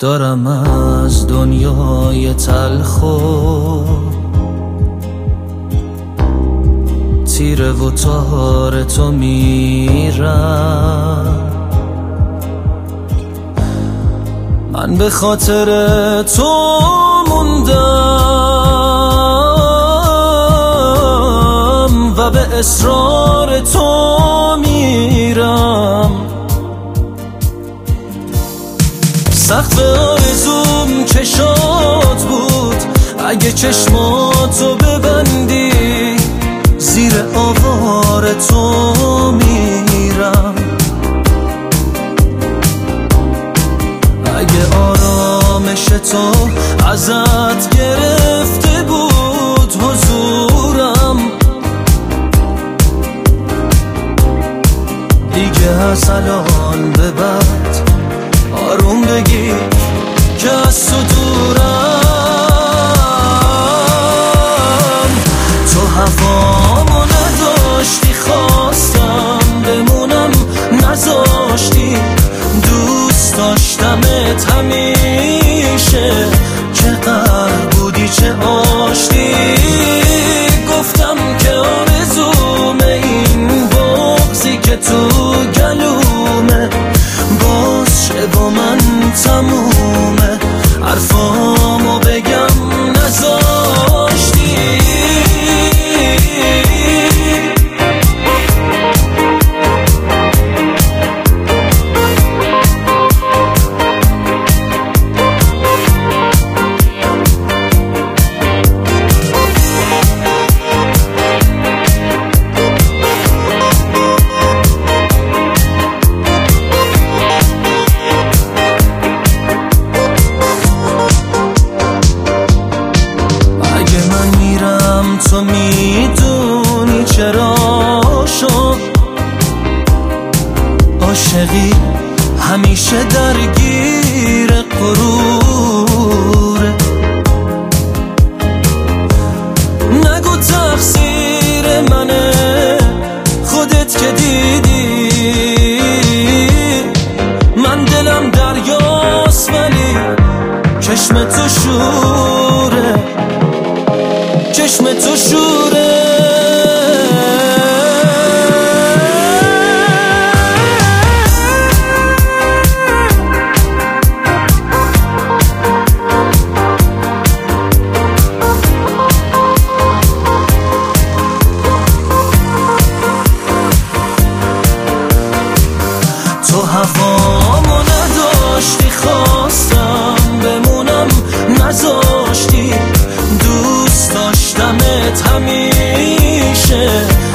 دارم از دنیای تلخ و تیره و تار تو میرم. من به خاطر تو موندم و به اصرار تو میرم. سقف آرزوم چشات بود، اگه چشماتو ببندی زیر آوار تو میرم. اگه آرامش تو ازت گرفته بود حضورم، دیگه از الان به بعد آروم بگی که از تو دورم. تو هوامو نداشتی، خواستم بمونم نذاشتی، دوست داشتمت همیشه، چقدر بودی چه آشتی. گفتم که آرزوم این بغضی که تو گلومه باز شه با من تمومه، حرفامو بگم نذاشتی. تو میدونی چرا شد عاشقی همیشه درگیر غروره. نگو تقصیر منه، خودت که دیدی من دلم دریاست ولی چشم تو شوره، چشم تو شوره. تو هوامو نداشتی، خواستم بمونم نذاشتی، دوست داشتمت همیشه،